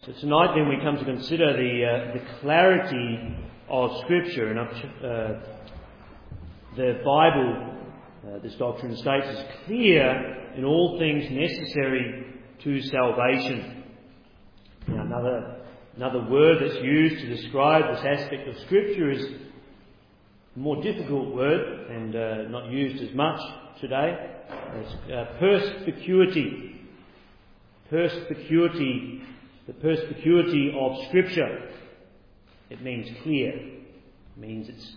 So tonight then we come to consider the clarity of Scripture, and the Bible, this doctrine states, is clear in all things necessary to salvation. Now, another word that's used to describe this aspect of Scripture is a more difficult word and not used as much today. It's perspicuity. Perspicuity. The perspicuity of Scripture. It means clear. It means it's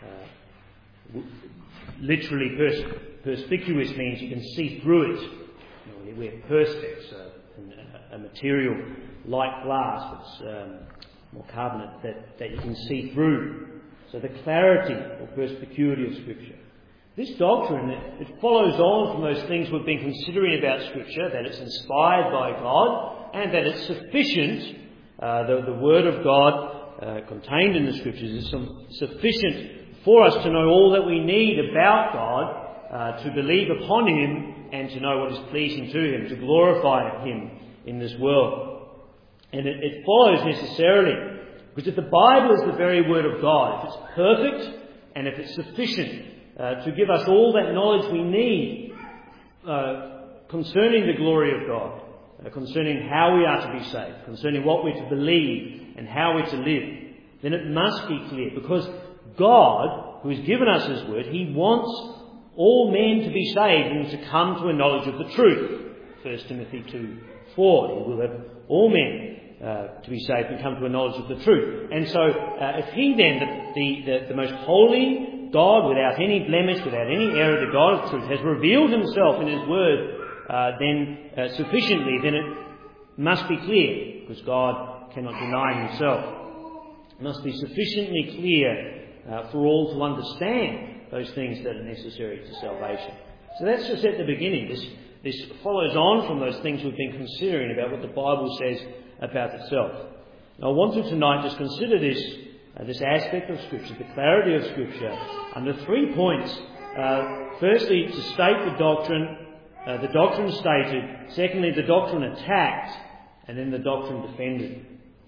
literally perspicuous means you can see through it. We're perspex, a material like glass that's more carbonate that you can see through. So the clarity or perspicuity of Scripture. This doctrine, it follows on from those things we've been considering about Scripture, that it's inspired by God and that it's sufficient. The Word of God contained in the Scriptures is sufficient for us to know all that we need about God, to believe upon Him and to know what is pleasing to Him, to glorify Him in this world. And it follows necessarily, because if the Bible is the very Word of God, if it's perfect and if it's sufficient to give us all that knowledge we need concerning the glory of God, concerning how we are to be saved, concerning what we're to believe and how we're to live, then it must be clear, because God, who has given us His Word, He wants all men to be saved and to come to a knowledge of the truth. 1 Timothy 2:4, He will have all men to be saved and come to a knowledge of the truth. And so if He then, the most holy God, without any blemish, without any error, the God of truth, has revealed Himself in His Word sufficiently, then it must be clear, because God cannot deny Himself. It must be sufficiently clear for all to understand those things that are necessary to salvation. So that's just at the beginning. This follows on from those things we've been considering about what the Bible says about itself. Now I want to tonight just consider this aspect of Scripture, the clarity of Scripture, under 3 points. Firstly, to state the doctrine stated. Secondly, the doctrine attacked. And then the doctrine defended.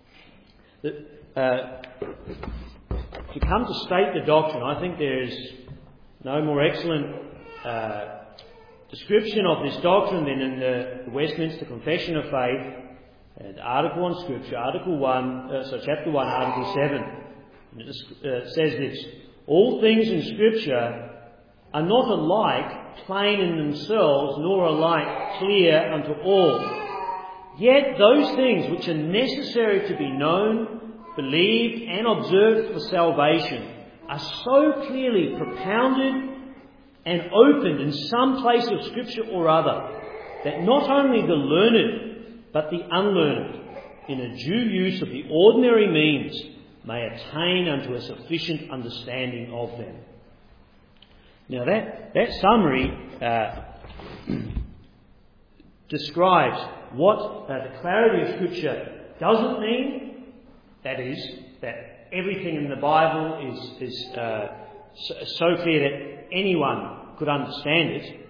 To come to state the doctrine, I think there is no more excellent description of this doctrine than in the Westminster Confession of Faith, and article on Scripture, chapter 1, article 7. And it says this: all things in Scripture are not alike plain in themselves, nor alike clear unto all. Yet those things which are necessary to be known, believed, and observed for salvation are so clearly propounded and opened in some place of Scripture or other, that not only the learned, but the unlearned, in a due use of the ordinary means, may attain unto a sufficient understanding of them. Now that summary describes what the clarity of Scripture doesn't mean. That is, that everything in the Bible is so clear that anyone could understand it.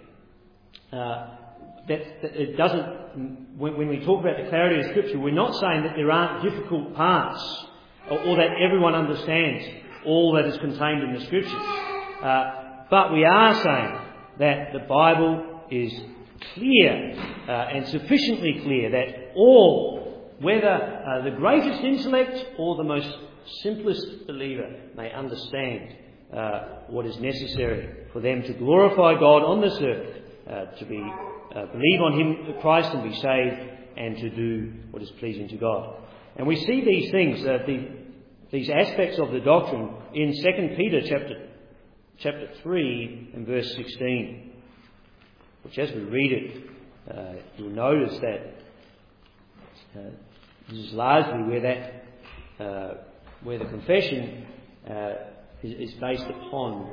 That it doesn't. When we talk about the clarity of Scripture, we're not saying that there aren't difficult parts, or that everyone understands all that is contained in the Scriptures. But we are saying that the Bible is clear and sufficiently clear that all, whether the greatest intellect or the most simplest believer, may understand what is necessary for them to glorify God on this earth, to believe on Him, Christ, and be saved, and to do what is pleasing to God. And we see these things, these aspects of the doctrine, in 2 Peter chapter 3 and verse 16, which, as we read it, you'll notice that this is largely where the confession is based upon,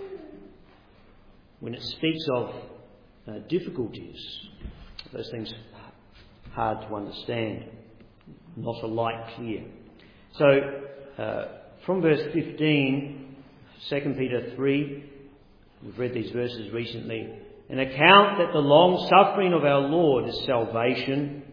when it speaks of difficulties, those things hard to understand, not alike clear. So, from verse 15, 2 Peter 3, we've read these verses recently, an account that the long suffering of our Lord is salvation,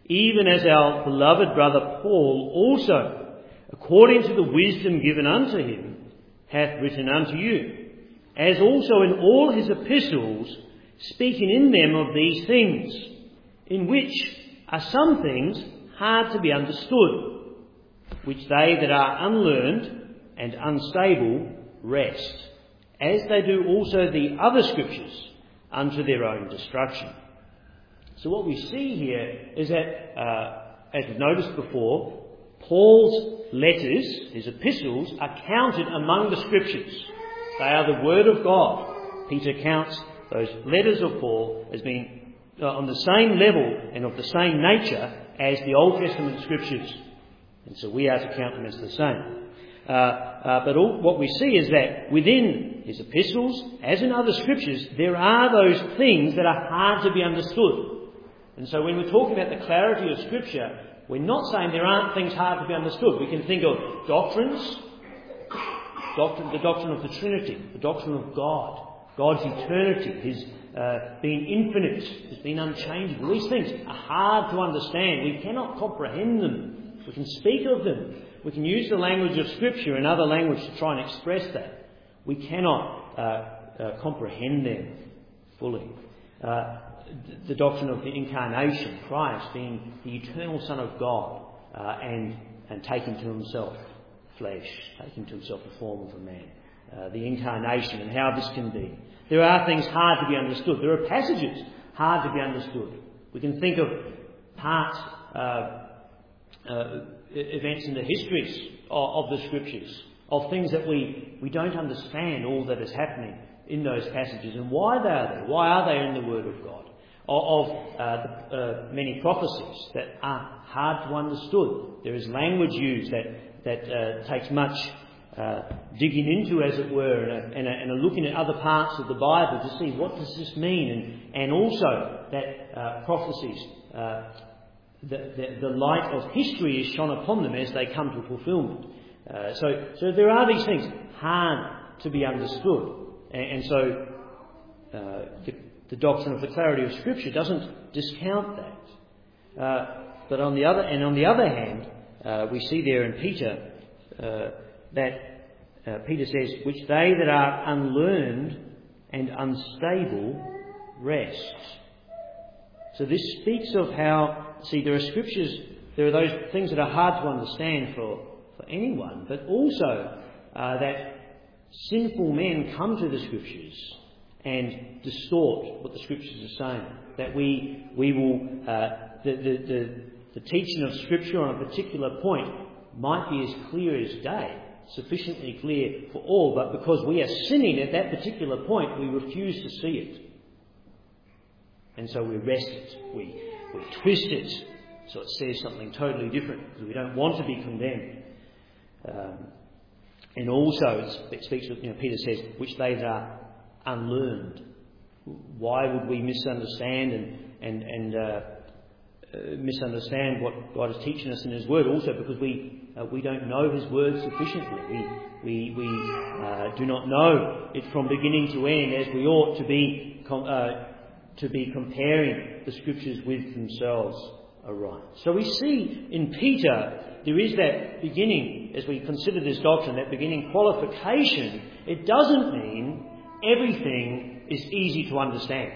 even as our beloved brother Paul also, according to the wisdom given unto him, hath written unto you, as also in all his epistles, speaking in them of these things, in which are some things hard to be understood, which they that are unlearned and unstable wrest, as they do also the other scriptures, unto their own destruction. So what we see here is that, as we've noticed before, Paul's letters, his epistles, are counted among the scriptures. They are the Word of God. Peter counts those letters of Paul as being on the same level and of the same nature as the Old Testament scriptures. And so we are to count them as the same. What we see is that within his epistles, as in other scriptures, there are those things that are hard to be understood. And so when we're talking about the clarity of Scripture, we're not saying there aren't things hard to be understood. We can think of doctrines, the doctrine of the Trinity, the doctrine of God, God's eternity, His being infinite, His being unchangeable. These things are hard to understand. We cannot comprehend them. We can speak of them. We can use the language of Scripture and other language to try and express that. We cannot comprehend them fully. The doctrine of the incarnation, Christ being the eternal Son of God and taking to himself flesh, taking to himself the form of a man. The incarnation and how this can be. There are things hard to be understood. There are passages hard to be understood. We can think of parts, events in the histories of the Scriptures, of things that we don't understand all that is happening in those passages and why they are there. Why are they in the Word of God? Of many prophecies that are hard to understood. There is language used that takes much digging into, as it were, and a looking at other parts of the Bible to see what does this mean, and also that prophecies, the light of history is shone upon them as they come to fulfilment. So there are these things hard to be understood, and so the doctrine of the clarity of Scripture doesn't discount that. But on the other hand, we see there in Peter that Peter says, which they that are unlearned and unstable wrest. So this speaks of how, there are scriptures, there are those things that are hard to understand for anyone, but also that sinful men come to the Scriptures and distort what the Scriptures are saying. That we will, the teaching of Scripture on a particular point might be as clear as day, sufficiently clear for all, but because we are sinning at that particular point, we refuse to see it. And so we wrest it, we twist it, so it says something totally different, because we don't want to be condemned. And also it speaks of, Peter says, which they that are unlearned. Why would we misunderstand and misunderstand what God is teaching us in His Word? Also because we don't know His Word sufficiently. We do not know it from beginning to end as we ought to be comparing the Scriptures with themselves aright. So we see in Peter there is that beginning, as we consider this doctrine, that beginning qualification. It doesn't mean everything is easy to understand,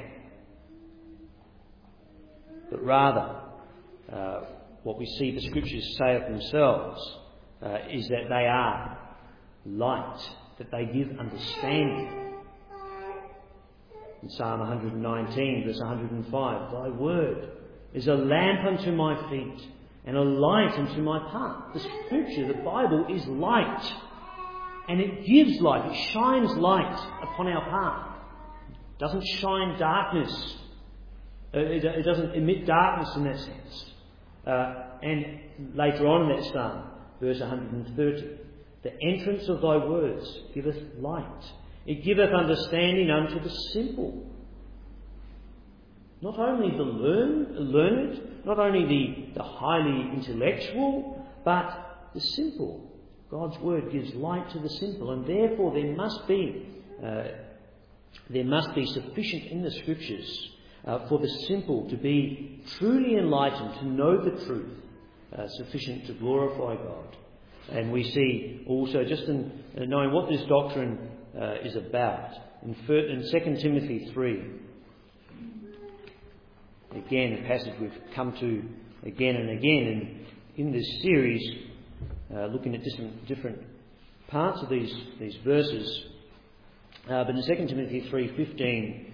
but rather what we see the Scriptures say of themselves is that they are light, that they give understanding. In Psalm 119, verse 105, Thy word is a lamp unto my feet and a light unto my path. The Scripture, the Bible, is light, and it gives light. It shines light upon our path. It doesn't shine darkness. It doesn't emit darkness in that sense. And later on in that psalm, verse 130, the entrance of thy words giveth light. It giveth understanding unto the simple. Not only the learned, not only the highly intellectual, but the simple. God's word gives light to the simple, and therefore there must be sufficient in the Scriptures for the simple to be truly enlightened, to know the truth, sufficient to glorify God. And we see also, just in knowing what this doctrine is about, in 2 Timothy 3, again, a passage we've come to again and again, and in this series, looking at different parts of these verses. But in 2 Timothy 3:15,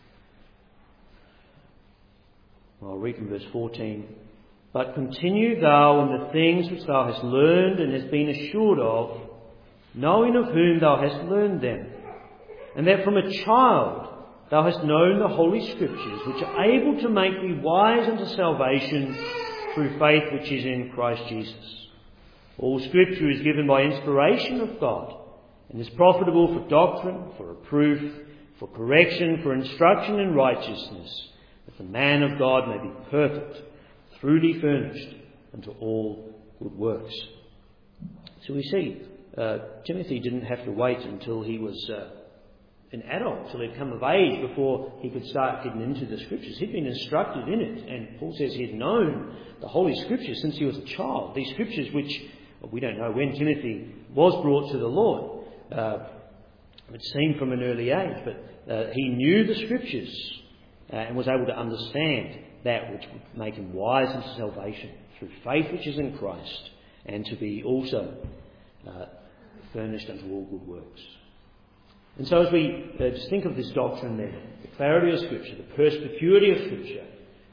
I'll read from verse 14. But continue thou in the things which thou hast learned and hast been assured of, knowing of whom thou hast learned them, and that from a child thou hast known the Holy Scriptures, which are able to make thee wise unto salvation through faith which is in Christ Jesus. All Scripture is given by inspiration of God, and is profitable for doctrine, for reproof, for correction, for instruction in righteousness, that the man of God may be perfect, truly furnished unto all good works. So we see Timothy didn't have to wait until he was an adult, till he'd come of age, before he could start getting into the Scriptures. He'd been instructed in it, and Paul says he had known the Holy Scriptures since he was a child. These Scriptures which, we don't know when Timothy was brought to the Lord. It seemed from an early age, but he knew the Scriptures and was able to understand that which would make him wise unto salvation through faith which is in Christ, and to be also furnished unto all good works. And so as we just think of this doctrine then, the clarity of Scripture, the perspicuity of Scripture,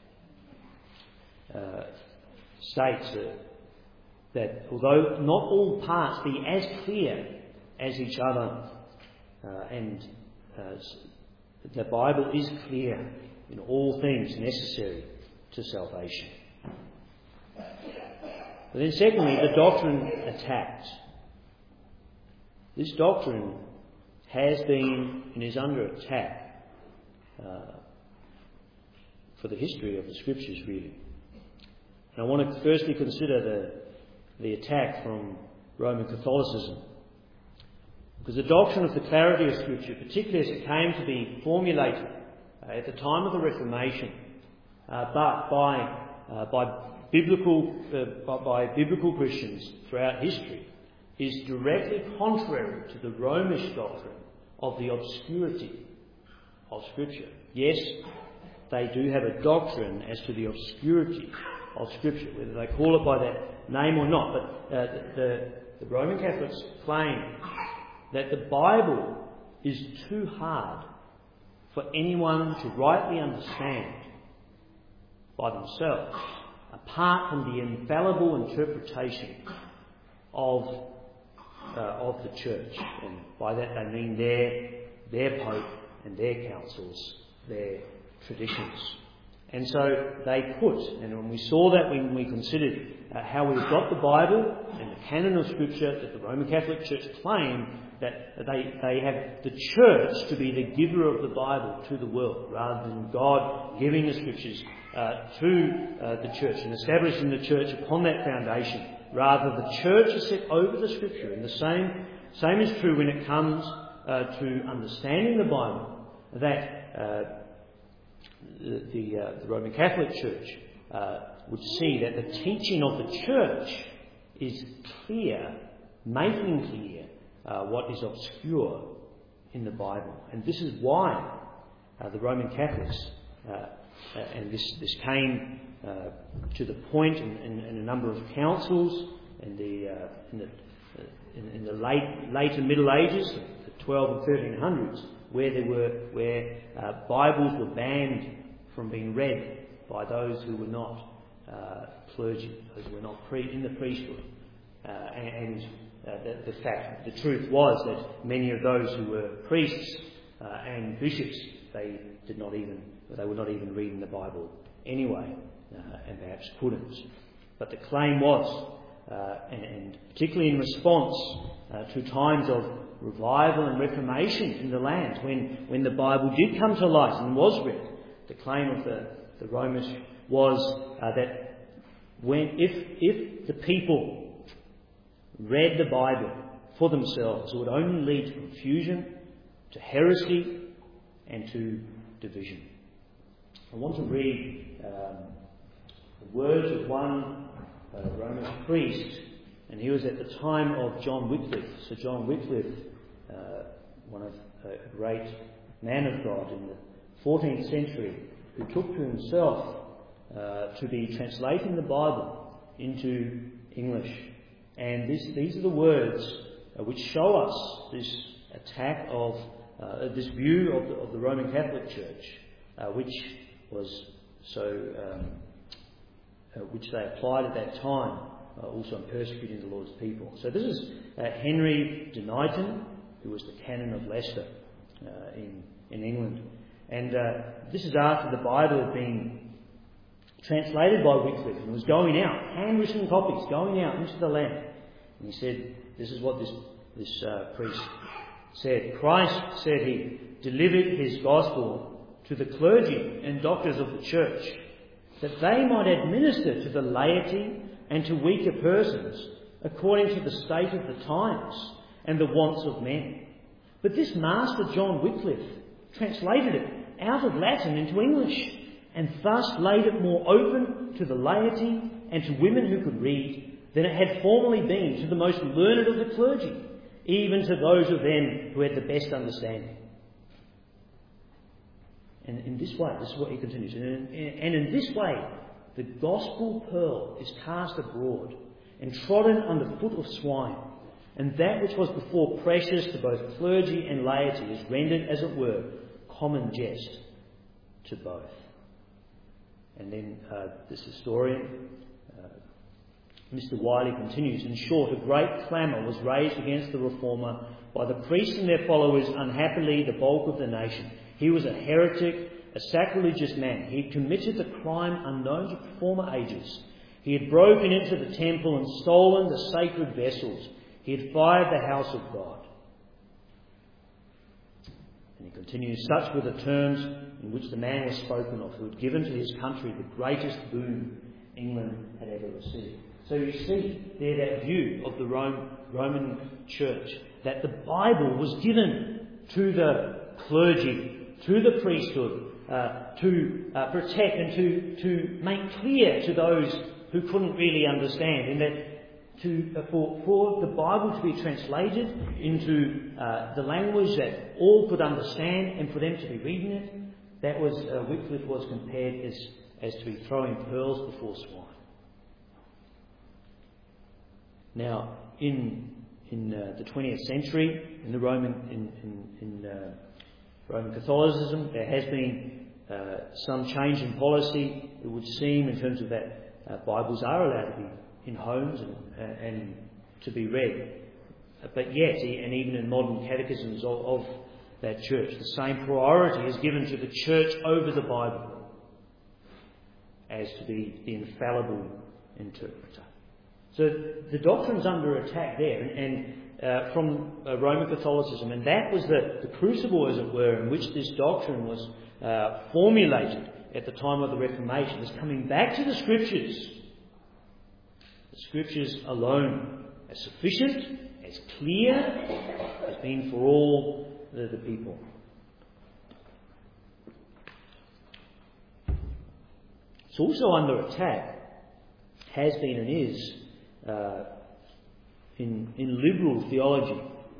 states that although not all parts be as clear as each other, and the Bible is clear in all things necessary to salvation. But then secondly, the doctrine attacked. This doctrine has been and is under attack for the history of the Scriptures, really. And I want to firstly consider the attack from Roman Catholicism. Because the doctrine of the clarity of Scripture, particularly as it came to be formulated at the time of the Reformation, but by biblical Christians throughout history, is directly contrary to the Romish doctrine of the obscurity of Scripture. Yes, they do have a doctrine as to the obscurity of Scripture, whether they call it by that name or not. But the Roman Catholics claim that the Bible is too hard for anyone to rightly understand by themselves, apart from the infallible interpretation of the Church. And by that they mean their Pope and their councils, their traditions. And so they put, and we saw that when we considered how we've got the Bible and the canon of Scripture, that the Roman Catholic Church claim that they have the Church to be the giver of the Bible to the world, rather than God giving the Scriptures to the Church and establishing the Church upon that foundation. Rather, the Church is set over the Scripture. And the same is true when it comes to understanding the Bible, that the Roman Catholic Church would see that the teaching of the Church is clear, making clear what is obscure in the Bible. And this is why the Roman Catholics, and this came to the point in a number of councils in the late and Middle Ages, the 12 and 1300s, where Bibles were banned from being read by those who were not clergy, those who were not in the priesthood. The truth was that many of those who were priests and bishops, they were not even reading the Bible anyway, and perhaps couldn't. But the claim was, and particularly in response to times of revival and reformation in the land, when the Bible did come to light and was read, the claim of the Romans was that if the people read the Bible for themselves, it would only lead to confusion, to heresy, and to division. I want to read the words of one Roman priest, and he was at the time of John Wycliffe. So John Wycliffe, one of a great man of God in the 14th century, who took to himself to be translating the Bible into English. And these are the words which show us this attack of this view of the Roman Catholic Church, which was so which they applied at that time, also in persecuting the Lord's people. So this is Henry de Knighton, who was the canon of Leicester in England. And this is after the Bible had been translated by Wycliffe and was going out, handwritten copies, going out into the land. And he said, this is what this priest said. Christ, said he, delivered his gospel to the clergy and doctors of the church, that they might administer to the laity and to weaker persons according to the state of the times and the wants of men. But this master John Wycliffe translated it out of Latin into English, and thus laid it more open to the laity and to women who could read than it had formerly been to the most learned of the clergy, even to those of them who had the best understanding. And in this way, this is what he continues, and in this way the gospel pearl is cast abroad and trodden under foot of swine, and that which was before precious to both clergy and laity is rendered, as it were, common jest to both. And then this historian, Mr. Wiley, continues, in short, a great clamour was raised against the reformer by the priests and their followers, unhappily the bulk of the nation. He was a heretic, a sacrilegious man. He had committed the crime unknown to former ages. He had broken into the temple and stolen the sacred vessels. He had fired the house of God. And he continues, such were the terms in which the man was spoken of, who had given to his country the greatest boon England had ever received. So you see there that view of the Roman Church, that the Bible was given to the clergy, to the priesthood, to protect and to make clear to those who couldn't really understand, and that for the Bible to be translated into the language that all could understand, and for them to be reading it, that was Wycliffe was compared as to be throwing pearls before swine. Now, in the 20th century, in Roman Catholicism, there has been some change in policy. It would seem, in terms of that, Bibles are allowed to be in homes and to be read. But yet, and even in modern catechisms of that church, the same priority is given to the church over the Bible as to be the infallible interpreter. So the doctrine's under attack there, and from Roman Catholicism, and that was the crucible, as it were, in which this doctrine was formulated at the time of the Reformation, is coming back to the Scriptures. The Scriptures alone, as sufficient, as clear, as being for all the people. It's also under attack, has been and is, in liberal theology.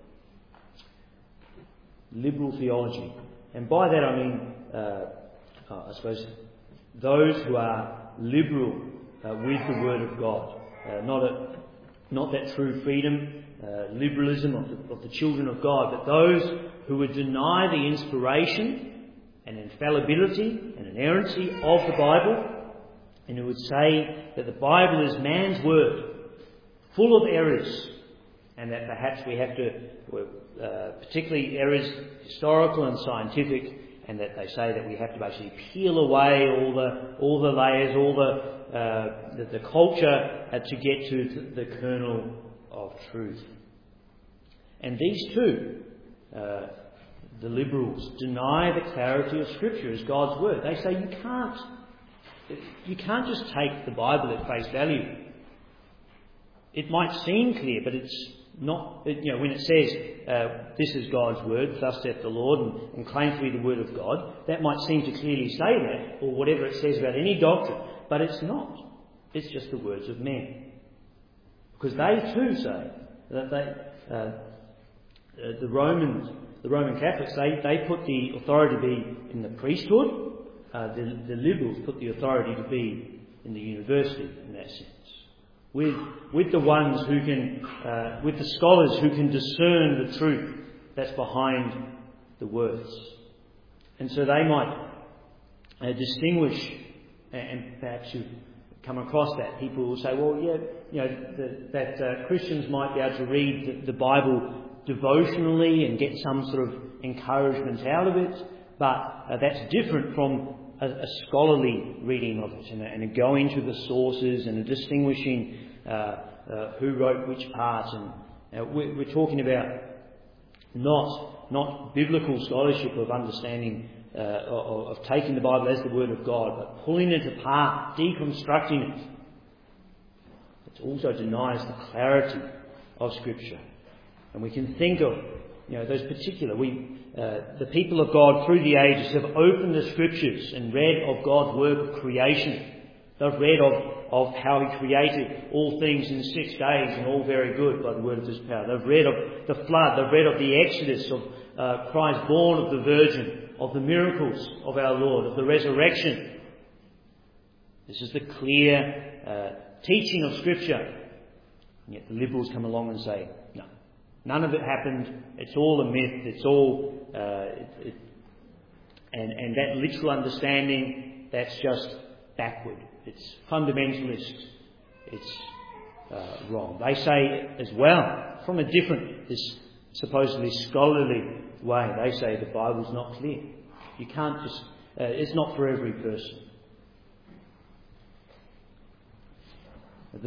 Liberal theology. And by that I mean, I suppose, those who are liberal with the Word of God. Not that true freedom, liberalism of the children of God, but those who would deny the inspiration and infallibility and inerrancy of the Bible, and who would say that the Bible is man's word, full of errors, and that perhaps we have to, particularly errors historical and scientific, and that they say that we have to basically peel away all the layers, all the culture to get to the kernel of truth. And these two, the liberals, deny the clarity of Scripture as God's word. They say you can't just take the Bible at face value. It might seem clear, but not, when it says, this is God's word, thus saith the Lord, and claims to be the word of God, that might seem to clearly say that, or whatever it says about any doctrine, but it's not. It's just the words of men. Because they too say that the Roman Catholics, they put the authority to be in the priesthood. The liberals put the authority to be in the university, in that sense. With the ones who can, with the scholars who can discern the truth that's behind the words. And so they might distinguish, and perhaps you've come across that. People will say, well, that Christians might be able to read the Bible devotionally and get some sort of encouragement out of it, but that's different from a scholarly reading of it, and a going to the sources and a distinguishing who wrote which part. And we're talking about not biblical scholarship of understanding of taking the Bible as the Word of God, but pulling it apart, deconstructing it. It also denies the clarity of Scripture. And we can think of those particular, the people of God through the ages have opened the Scriptures and read of God's work of creation. They've read of how He created all things in 6 days, and all very good by the word of His power. They've read of the flood. They've read of the Exodus, of Christ born of the Virgin, of the miracles of our Lord, of the resurrection. This is the clear teaching of Scripture. And yet the liberals come along and say, no, none of it happened. It's all a myth. It's all... and that literal understanding, that's just backward. It's fundamentalist. It's wrong. They say as well, from a different, this supposedly scholarly way, they say the Bible's not clear. You can't just... it's not for every person. The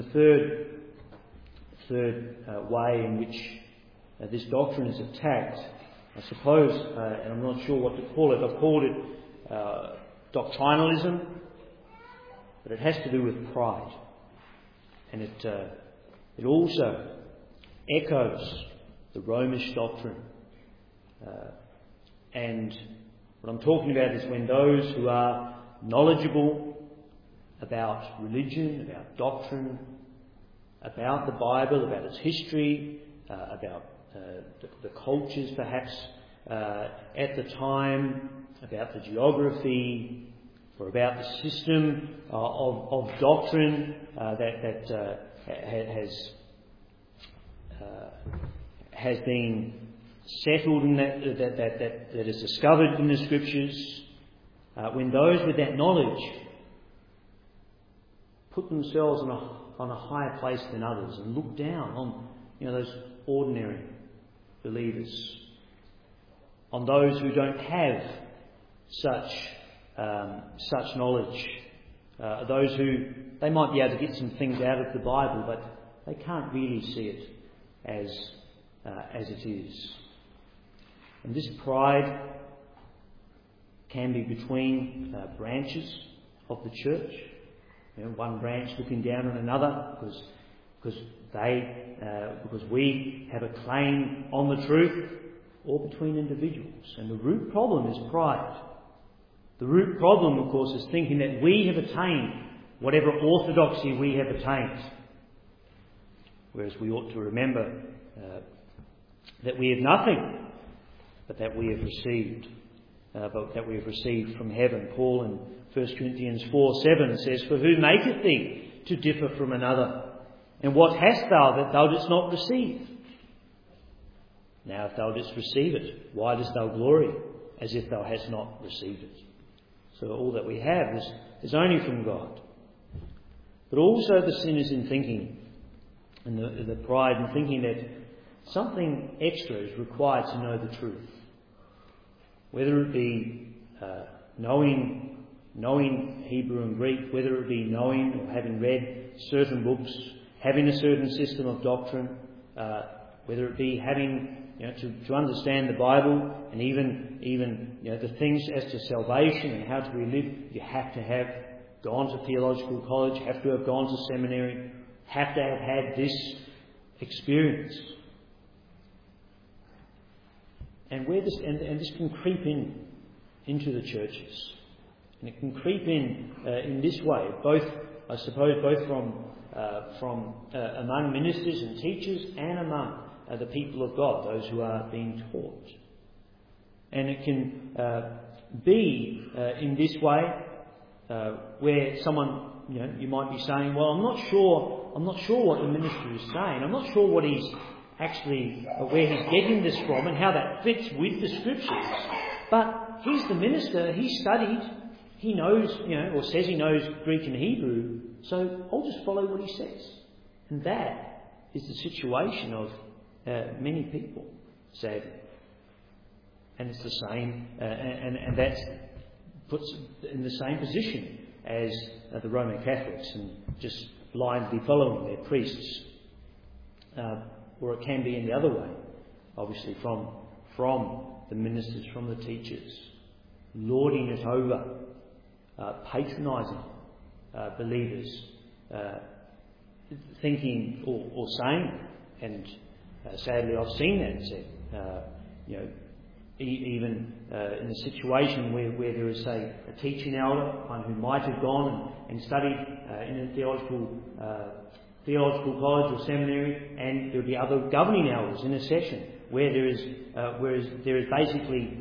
third way in which this doctrine is attacked, I suppose, and I'm not sure what to call it, I've called it doctrinalism, but it has to do with pride. And it also echoes the Romish doctrine. And what I'm talking about is when those who are knowledgeable about religion, about doctrine, about the Bible, about its history, about the cultures perhaps at the time, about the geography, or about the system of doctrine that has been settled in that is discovered in the Scriptures. When those with that knowledge put themselves on a higher place than others and look down on those ordinary believers, on those who don't have such knowledge, those who they might be able to get some things out of the Bible, but they can't really see it as it is. And this pride can be between branches of the church. One branch looking down on another because we have a claim on the truth, or between individuals. And the root problem is pride. The root problem, of course, is thinking that we have attained whatever orthodoxy we have attained. Whereas we ought to remember that we have nothing, but that we have received. But that we have received from heaven. Paul in 1 Corinthians 4:7 says, "For who maketh thee to differ from another? And what hast thou that thou didst not receive? Now if thou didst receive it, why dost thou glory as if thou hadst not received it?" So all that we have is only from God. But also the sin is in thinking, and the pride in thinking that something extra is required to know the truth. Whether it be knowing Hebrew and Greek, whether it be knowing or having read certain books, having a certain system of doctrine, whether it be having to understand the Bible, and even the things as to salvation and how to live, you have to have gone to theological college, have to have gone to seminary, have to have had this experience. And where this this can creep into the churches, and it can creep in this way, both from among ministers and teachers, and among the people of God, those who are being taught. And it can be in this way where someone, you might be saying, well, I'm not sure what the minister is saying. I'm not sure what he's actually, where he's getting this from and how that fits with the scriptures. But he's the minister, he's studied, he knows, or says he knows Greek and Hebrew, so I'll just follow what he says. And that is the situation of many people, sadly. And it's the same, and that puts in the same position as the Roman Catholics, and just blindly following their priests. Or it can be in the other way, obviously from the ministers, from the teachers, lording it over, patronising believers, thinking or saying, and sadly I've seen that said, even in a situation where there is, say, a teaching elder, one who might have gone and studied in a theological college or seminary, and there would be other governing elders in a session where there is basically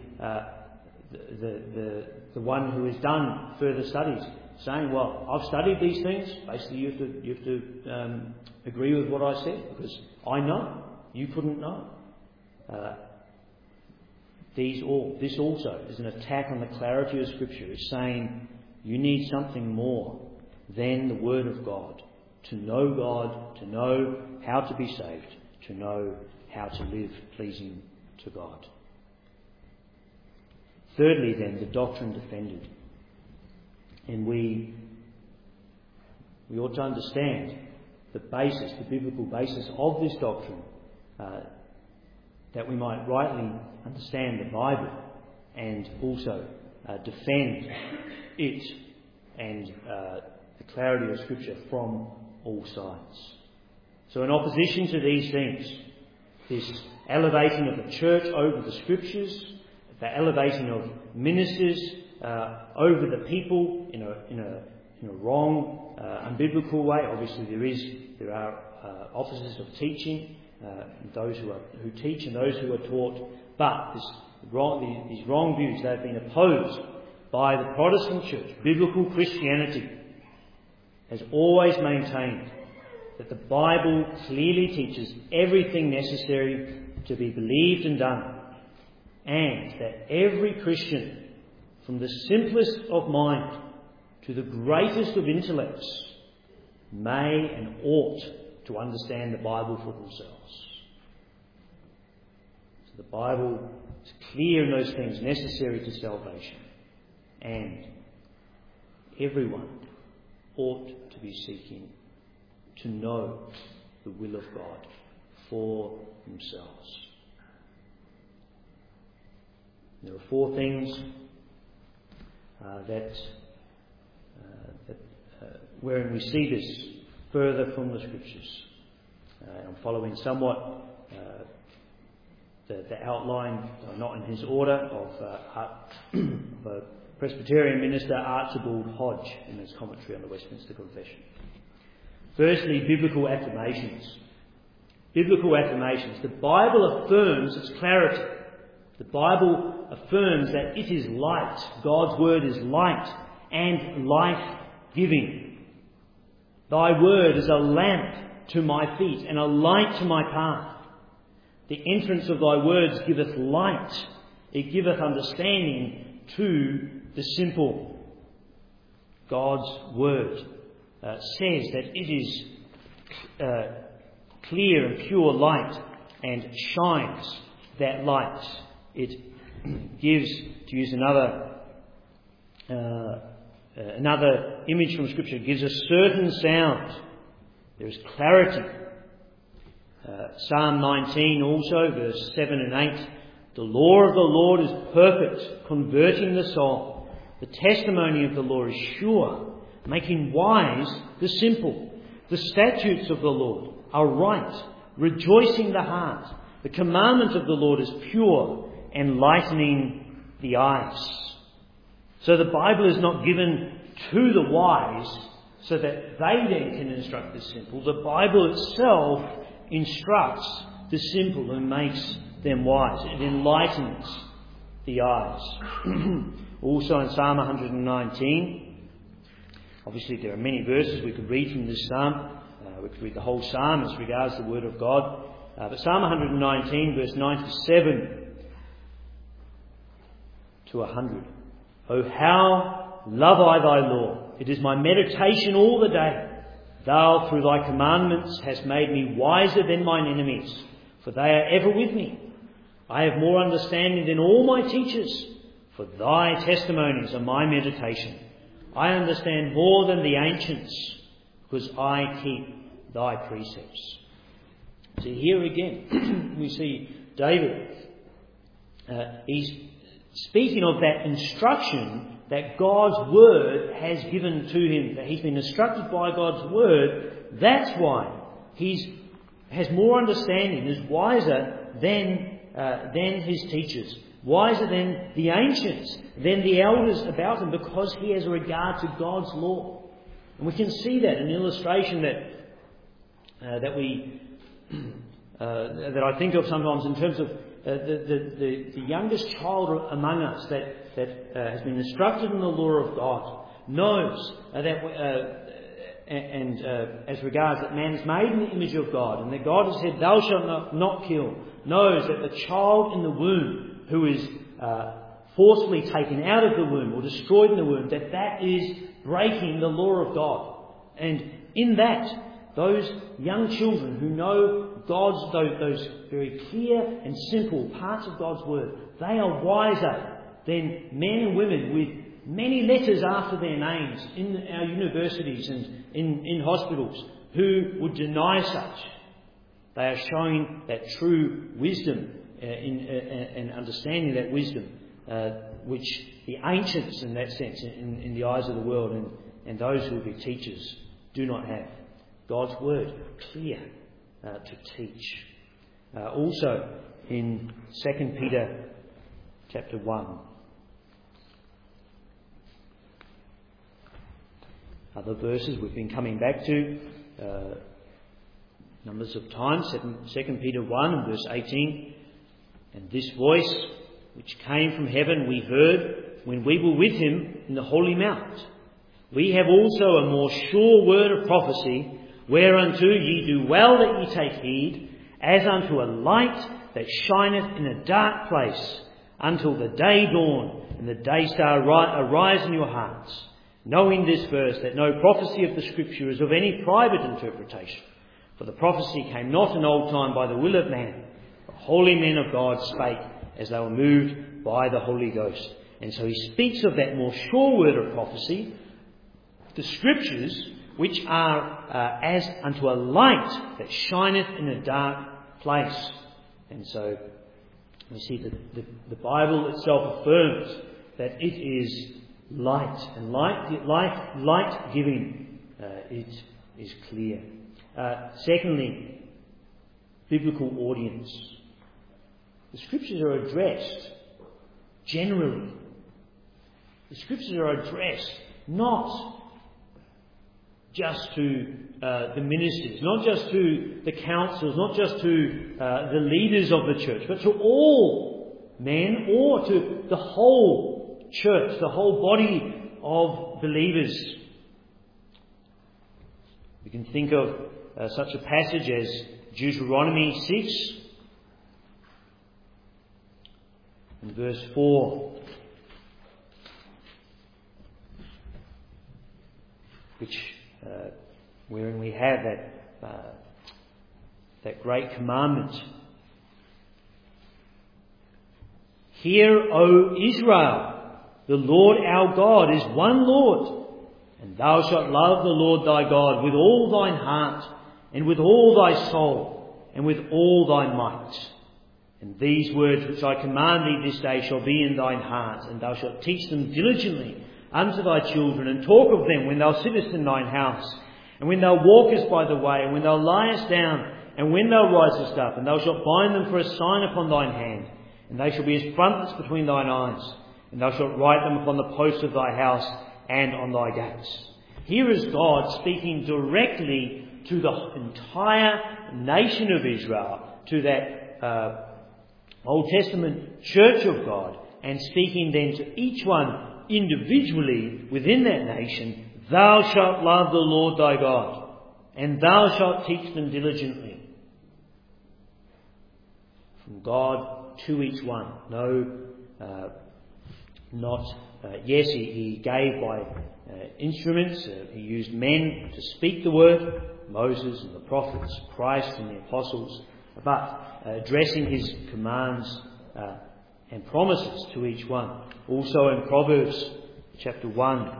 the one who has done further studies saying, well, I've studied these things. Basically, you have to agree with what I said, because I know you couldn't know. This also is an attack on the clarity of Scripture. It's saying you need something more than the Word of God to know God, to know how to be saved, to know how to live pleasing to God. Thirdly, then, the doctrine defended. And we ought to understand the basis, the biblical basis of this doctrine, that we might rightly understand the Bible and also defend it and the clarity of Scripture from all sides. So in opposition to these things, this elevating of the church over the Scriptures, the elevating of ministers over the people in a wrong, unbiblical way. Obviously, there are offices of teaching, those who teach and those who are taught. But these wrong views, they have been opposed by the Protestant Church. Biblical Christianity has always maintained that the Bible clearly teaches everything necessary to be believed and done, and that every Christian, from the simplest of mind to the greatest of intellects, may and ought to understand the Bible for themselves. So the Bible is clear in those things necessary to salvation, and everyone ought to be seeking to know the will of God for themselves. There are four things wherein we see this further from the Scriptures. I'm following somewhat the outline, not in his order, of Presbyterian minister Archibald Hodge in his commentary on the Westminster Confession. Firstly, biblical affirmations. Biblical affirmations. The Bible affirms its clarity. The Bible affirms that it is light. God's Word is light and life-giving. Thy Word is a lamp to my feet and a light to my path. The entrance of thy words giveth light. It giveth understanding to the simple. God's Word says that it is clear and pure light and shines that light. It gives, to use another image from Scripture, gives a certain sound. There is clarity. Psalm 19 also, verse 7 and 8. The law of the Lord is perfect, converting the soul. The testimony of the law is sure, making wise the simple. The statutes of the Lord are right, rejoicing the heart. The commandment of the Lord is pure, enlightening the eyes. So the Bible is not given to the wise so that they then can instruct the simple. The Bible itself instructs the simple and makes them wise. It enlightens the eyes. Also in Psalm 119, obviously there are many verses we could read from this psalm. We could read the whole psalm as regards the Word of God. But Psalm 119, verse 97 to 100. "O how love I thy law! It is my meditation all the day. Thou through thy commandments hast made me wiser than mine enemies, for they are ever with me. I have more understanding than all my teachers, for thy testimonies are my meditation. I understand more than the ancients, because I keep thy precepts." So here again, we see David. He's speaking of that instruction that God's Word has given to him, that he's been instructed by God's Word. That's why he has more understanding, is wiser than his teachers, wiser than the ancients, than the elders about him, because he has a regard to God's law. And we can see that in illustration that I think of sometimes in terms of the youngest child among us that has been instructed in the law of God knows as regards that man is made in the image of God, and that God has said, "Thou shalt not kill," knows that the child in the womb who is forcibly taken out of the womb or destroyed in the womb, that is breaking the law of God. And in that, those young children who know those very clear and simple parts of God's Word, they are wiser than men and women with many letters after their names in our universities and in hospitals who would deny such. They are showing that true wisdom and understanding that wisdom, which the ancients, in that sense, in the eyes of the world and those who will be teachers, do not have. God's Word, clear to teach. Also in 2 Peter chapter 1. Other verses we've been coming back to numbers of times. 2 Peter 1 and verse 18. "And this voice which came from heaven we heard when we were with him in the holy mount. We have also a more sure word of prophecy, whereunto ye do well that ye take heed, as unto a light that shineth in a dark place, until the day dawn and the day star arise in your hearts. Knowing this first, that no prophecy of the Scripture is of any private interpretation. For the prophecy came not in old time by the will of man. The holy men of God spake as they were moved by the Holy Ghost." And so he speaks of that more sure word of prophecy, the Scriptures, which are as unto a light that shineth in a dark place. And so we see that the Bible itself affirms that it is light, and light giving. It is clear. Secondly, biblical audience. The Scriptures are addressed generally. The Scriptures are addressed not just to the ministers, not just to the councils, not just to the leaders of the church, but to all men, or to the whole church, the whole body of believers. We can think of such a passage as Deuteronomy 6 and verse 4, wherein we have that great commandment. "Hear, O Israel, the Lord our God is one Lord, and thou shalt love the Lord thy God with all thine heart, and with all thy soul, and with all thy might. And these words which I command thee this day shall be in thine heart, and thou shalt teach them diligently unto thy children, and talk of them when thou sittest in thine house, and when thou walkest by the way, and when thou liest down, and when thou risest up, and thou shalt bind them for a sign upon thine hand, and they shall be as frontlets between thine eyes, and thou shalt write them upon the posts of thy house and on thy gates. Here is God speaking directly to the entire nation of Israel, to that Old Testament church of God, and speaking then to each one individually within that nation. Thou shalt love the Lord thy God, and thou shalt teach them diligently. From God to each one. Yes, he gave by instruments. He used men to speak the word, Moses and the prophets, Christ and the apostles, but addressing his commands and promises to each one. Also in Proverbs chapter 1,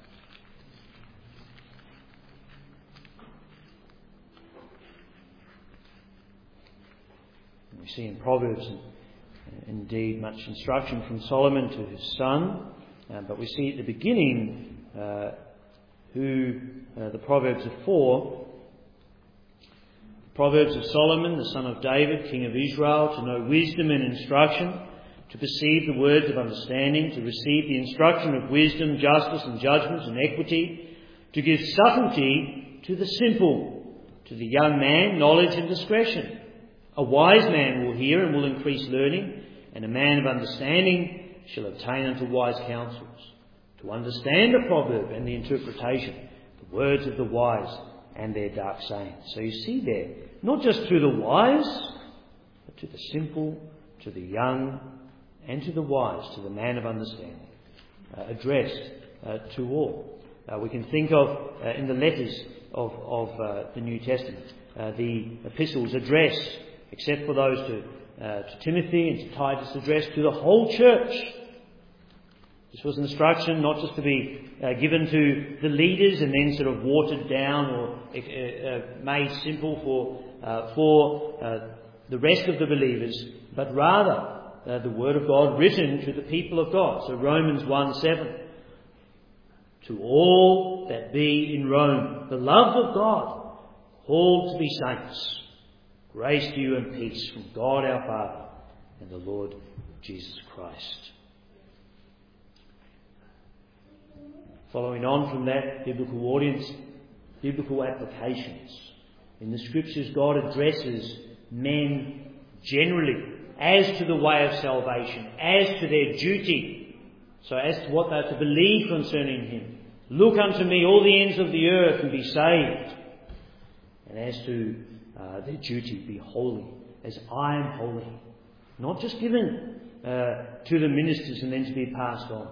we see in Proverbs indeed much instruction from Solomon to his son, but we see at the beginning who the Proverbs are for. The Proverbs of Solomon, the son of David, king of Israel, to know wisdom and instruction, to perceive the words of understanding, to receive the instruction of wisdom, justice and judgment and equity, to give subtlety to the simple, to the young man knowledge and discretion. A wise man will hear and will increase learning, and a man of understanding shall obtain unto wise counsels. To understand a proverb and the interpretation, the words of the wise and their dark sayings. So you see there, not just to the wise, but to the simple, to the young, and to the wise, to the man of understanding, addressed to all. We can think of, in the letters of the New Testament, the epistles addressed, except for those to Timothy and to Titus, addressed to the whole church. This was an instruction not just to be given to the leaders and then sort of watered down or made simple for the rest of the believers, but rather the Word of God written to the people of God. So Romans 1:7, to all that be in Rome, the love of God, called to be saints, grace to you and peace from God our Father and the Lord Jesus Christ. Following on from that biblical audience, biblical applications. In the Scriptures, God addresses men generally as to the way of salvation, as to their duty, so as to what they are to believe concerning Him. Look unto me, all the ends of the earth, and be saved. And as to their duty, be holy, as I am holy. Not just given to the ministers and then to be passed on,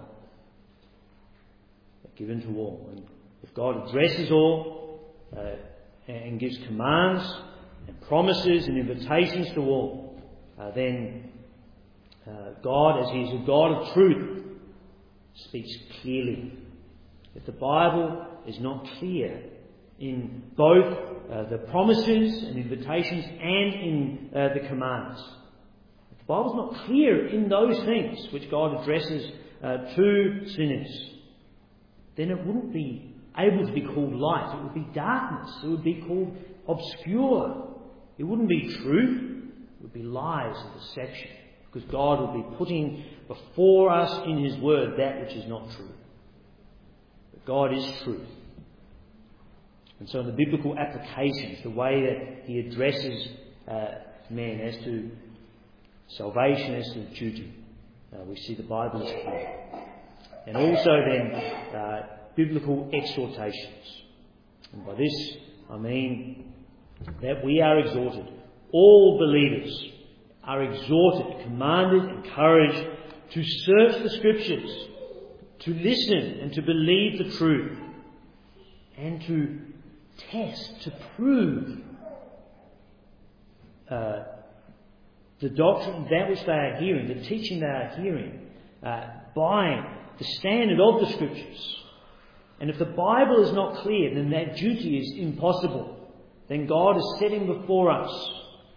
but given to all. And if God addresses all and gives commands and promises and invitations to all, then God, as He is a God of truth, speaks clearly. If the Bible is not clear in both the promises and invitations and in the commands, if the Bible is not clear in those things which God addresses to sinners, then it wouldn't be able to be called light. It would be darkness. It would be called obscure. It wouldn't be truth. It would be lies and deception, because God would be putting before us in His Word that which is not true. But God is truth. And so in the biblical applications, the way that He addresses men as to salvation, as to duty, we see the Bible is clear. And also then biblical exhortations. And by this I mean that we are exhorted, all believers are exhorted, commanded, encouraged to search the Scriptures, to listen and to believe the truth, and to test, to prove the doctrine, that which they are hearing, the teaching they are hearing, by the standard of the Scriptures. And if the Bible is not clear, then that duty is impossible. Then God is setting before us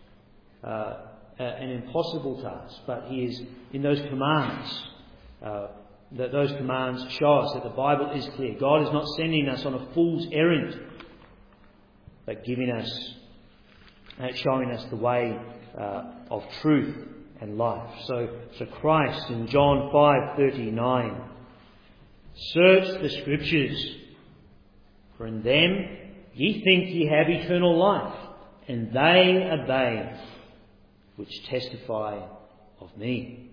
an impossible task. But He is, in those commands, that those commands show us that the Bible is clear. God is not sending us on a fool's errand, but giving us, showing us the way of truth and life. So Christ in John 5:39, search the Scriptures, for in them ye think ye have eternal life, and they are they which testify of me.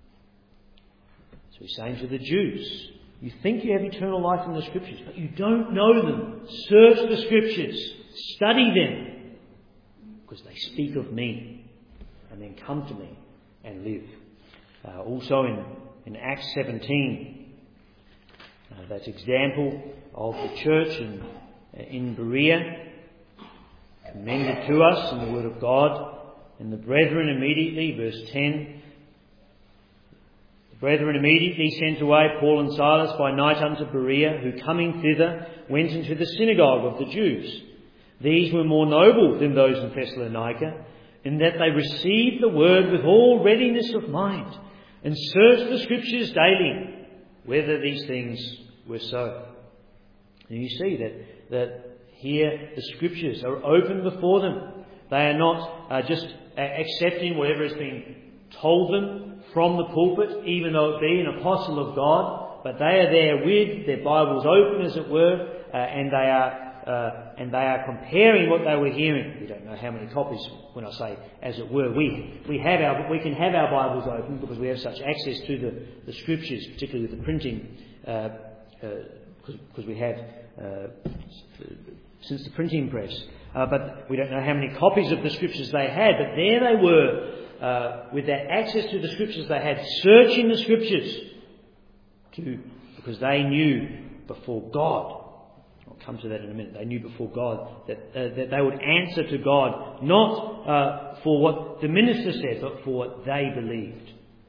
So he's saying to the Jews, you think you have eternal life in the Scriptures, but you don't know them. Search the Scriptures, study them, because they speak of me, and then come to me and live. Also in Acts 17, that example of the church in Berea, commended to us in the Word of God. And the brethren immediately, verse 10, the brethren immediately sent away Paul and Silas by night unto Berea, who coming thither went into the synagogue of the Jews. These were more noble than those in Thessalonica, in that they received the word with all readiness of mind, and searched the Scriptures daily, whether these things were so. And you see that here the Scriptures are open before them. They are not just accepting whatever has been told them from the pulpit, even though it be an apostle of God, but they are there with their Bibles open, as it were, and they are comparing what they were hearing. We don't know how many copies. When I say as it were, we can have our Bibles open because we have such access to the Scriptures, particularly with the printing, because we have since the printing press. But we don't know how many copies of the Scriptures they had. But there they were, with that access to the Scriptures they had, searching the Scriptures, because they knew before God. I'll come to that in a minute. They knew before God that they would answer to God, not for what the minister said, but for what they believed.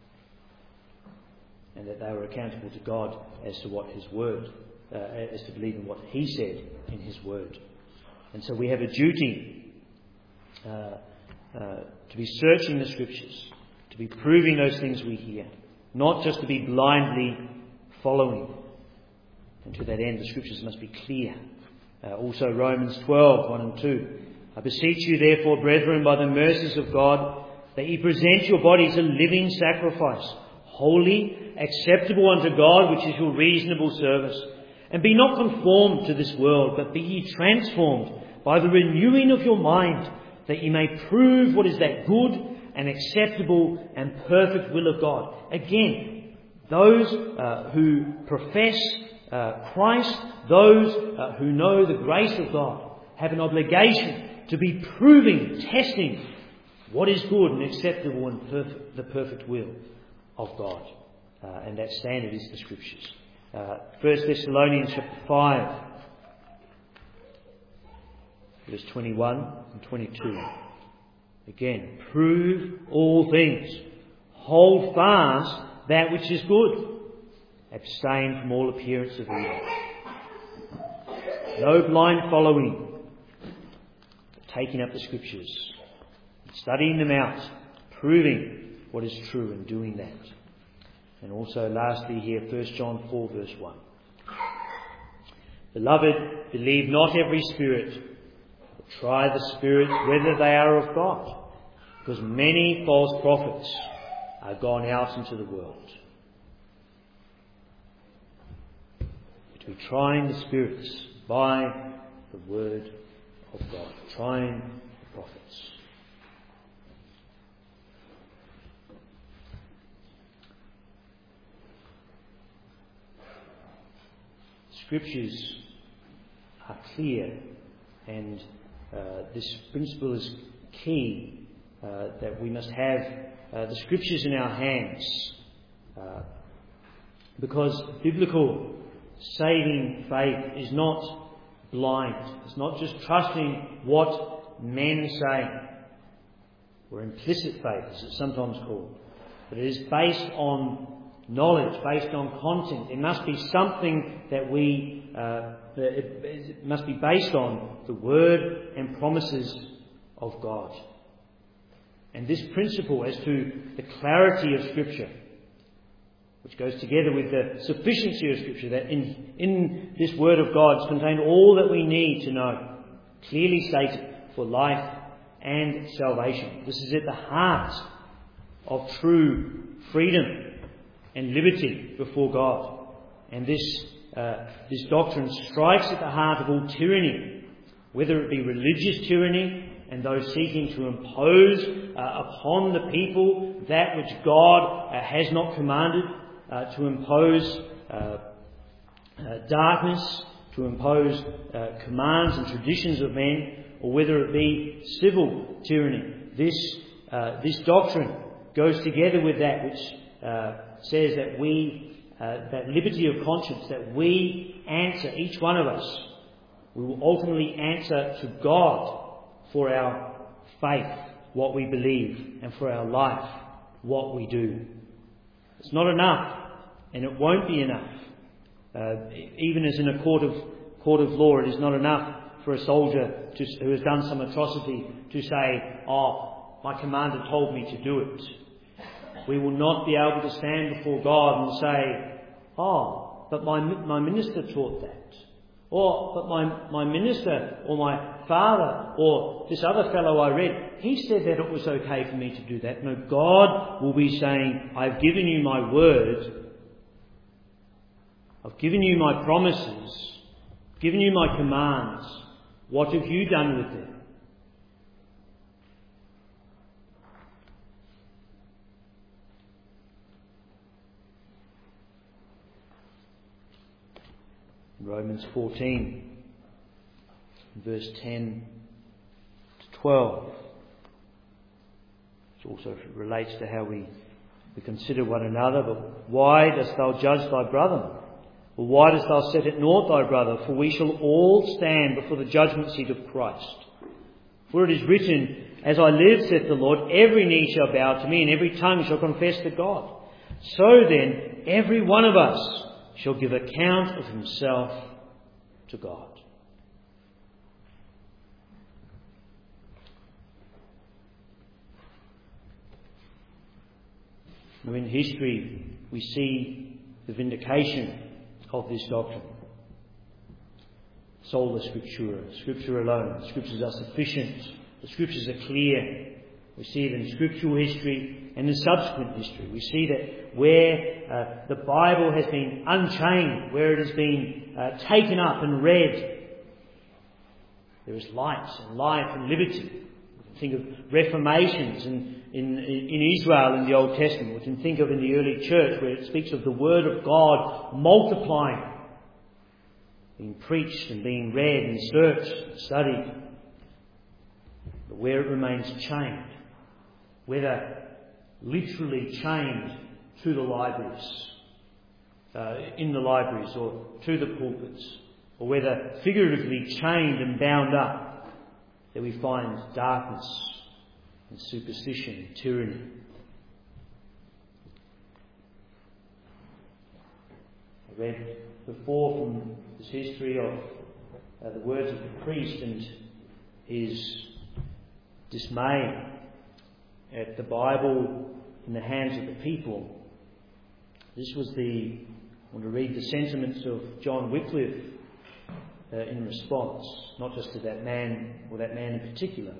And that they were accountable to God as to what His Word, as to believe in what He said in His Word. And so we have a duty to be searching the Scriptures, to be proving those things we hear, not just to be blindly following. And to that end, the Scriptures must be clear. Also Romans 12, 1 and 2. I beseech you therefore, brethren, by the mercies of God, that ye present your bodies a living sacrifice, holy, acceptable unto God, which is your reasonable service. And be not conformed to this world, but be ye transformed by the renewing of your mind, that ye may prove what is that good and acceptable and perfect will of God. Again, those who profess Christ, those who know the grace of God, have an obligation to be proving, testing what is good and acceptable and the perfect will of God. And that standard is the Scriptures. 1 Thessalonians chapter 5, verse 21 and 22. Again, prove all things. Hold fast that which is good. Abstain from all appearance of evil. No blind following, but taking up the Scriptures, studying them out, proving what is true and doing that. And also lastly here, 1 John 4 verse 1. Beloved, believe not every spirit, but try the spirits whether they are of God, because many false prophets are gone out into the world. To be trying the spirits by the word of God, trying the prophets. Scriptures are clear, and this principle is key, that we must have the Scriptures in our hands, because biblical saving faith is not blind. It's not just trusting what men say, or implicit faith, as it's sometimes called, but it is based on knowledge, based on content. It must be something that it must be based on the word and promises of God. And this principle as to the clarity of Scripture, which goes together with the sufficiency of Scripture, that in this Word of God is contained all that we need to know, clearly stated, for life and salvation. This is at the heart of true freedom and liberty before God. And this doctrine strikes at the heart of all tyranny, whether it be religious tyranny and those seeking to impose upon the people that which God has not commanded, to impose darkness, to impose commands and traditions of men, or whether it be civil tyranny. This doctrine goes together with that which says that that liberty of conscience, that we answer, each one of us, we will ultimately answer to God for our faith, what we believe, and for our life, what we do. It's not enough, and it won't be enough. Even as in a court of law, it is not enough for a soldier who has done some atrocity to say, "Oh, my commander told me to do it." We will not be able to stand before God and say, "Oh, but my minister taught that." Or, "But my minister or my father or this other fellow I read, he said that it was okay for me to do that." No, God will be saying, "I've given you my word. I've given you my promises. I've given you my commands. What have you done with them?" Romans 14, verse 10 to 12. It also relates to how we consider one another. "But why dost thou judge thy brother? Or why dost thou set at naught thy brother? For we shall all stand before the judgment seat of Christ. For it is written, As I live, saith the Lord, every knee shall bow to me, and every tongue shall confess to God. So then, every one of us shall give account of himself to God." Now, in history, we see the vindication of this doctrine. Sola Scriptura, Scripture alone. The Scriptures are sufficient. The Scriptures are clear. We see it in scriptural history and in subsequent history. We see that where the Bible has been unchained, where it has been taken up and read, there is light and life and liberty. We can think of reformations in Israel in the Old Testament. We can think of in the early church where it speaks of the Word of God multiplying, being preached and being read and searched and studied. But where it remains chained, whether literally chained to the libraries, in the libraries or to the pulpits, or whether figuratively chained and bound up, there we find darkness and superstition and tyranny. I read before from this history of the words of the priest and his dismay at the Bible in the hands of the people. This was I want to read the sentiments of John Wycliffe in response, not just to that man or that man in particular.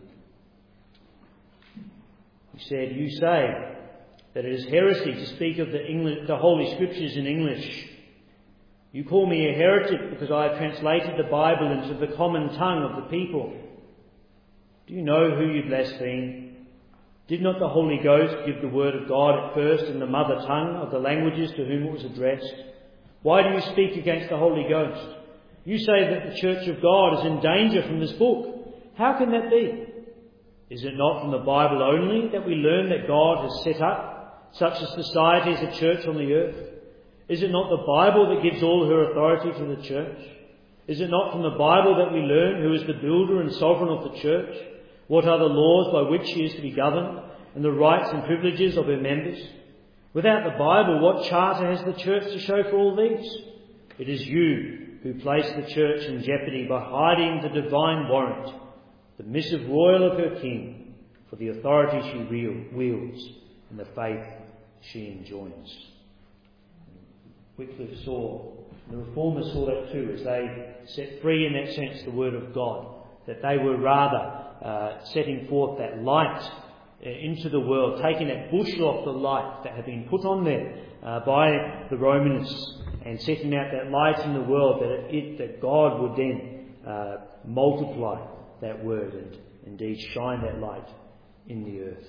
He said, "You say that it is heresy to speak of the Holy Scriptures in English. You call me a heretic because I have translated the Bible into the common tongue of the people. Do you know who you blaspheme? Did not the Holy Ghost give the word of God at first in the mother tongue of the languages to whom it was addressed? Why do you speak against the Holy Ghost? You say that the Church of God is in danger from this book. How can that be? Is it not from the Bible only that we learn that God has set up such a society as a church on the earth? Is it not the Bible that gives all her authority to the church? Is it not from the Bible that we learn who is the builder and sovereign of the church? What are the laws by which she is to be governed, and the rights and privileges of her members? Without the Bible, what charter has the church to show for all these? It is you who place the church in jeopardy by hiding the divine warrant, the missive royal of her king, for the authority she wields and the faith she enjoins." Wycliffe saw, the Reformers saw that too, as they set free in that sense the Word of God, that they were rather setting forth that light into the world, taking that bushel off the light that had been put on there by the Romanists, and setting out that light in the world, that God would then multiply that word and indeed shine that light in the earth.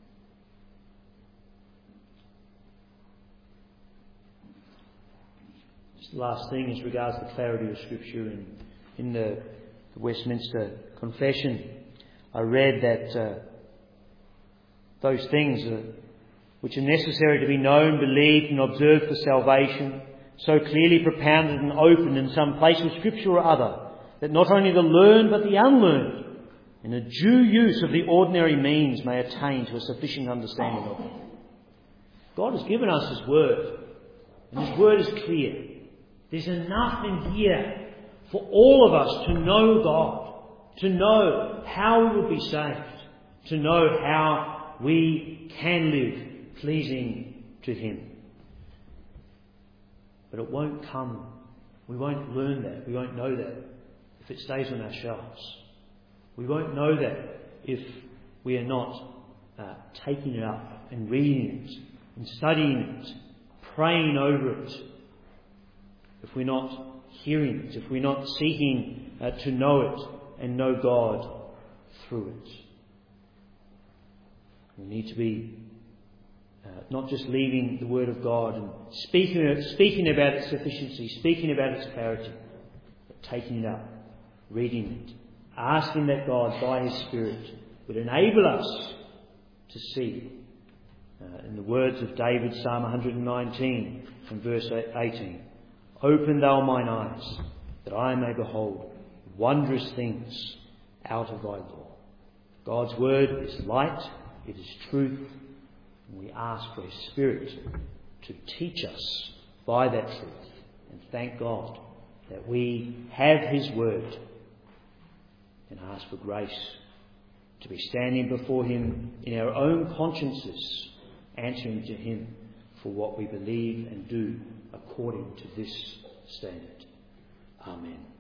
Just the last thing as regards the clarity of Scripture, in the Westminster Confession, I read that those things which are necessary to be known, believed and observed for salvation, so clearly propounded and opened in some place of Scripture or other, that not only the learned but the unlearned, in a due use of the ordinary means, may attain to a sufficient understanding of it. God has given us His Word, and His Word is clear. There's enough in here for all of us to know God, to know how we will be saved, to know how we can live pleasing to Him. But it won't come, we won't learn that, we won't know that if it stays on our shelves. We won't know that if we are not taking it up and reading it and studying it, praying over it. If we're not hearing it, if we're not seeking to know it and know God through it. We need to be not just leaving the Word of God and speaking about its sufficiency, speaking about its clarity, but taking it up, reading it, asking that God by His Spirit would enable us to see. In the words of David, Psalm 119 and verse 18, "Open thou mine eyes, that I may behold wondrous things out of thy law." God's Word is light, it is truth, and we ask for His Spirit to teach us by that truth. And thank God that we have His Word, and ask for grace to be standing before Him in our own consciences, answering to Him for what we believe and do according to this standard. Amen.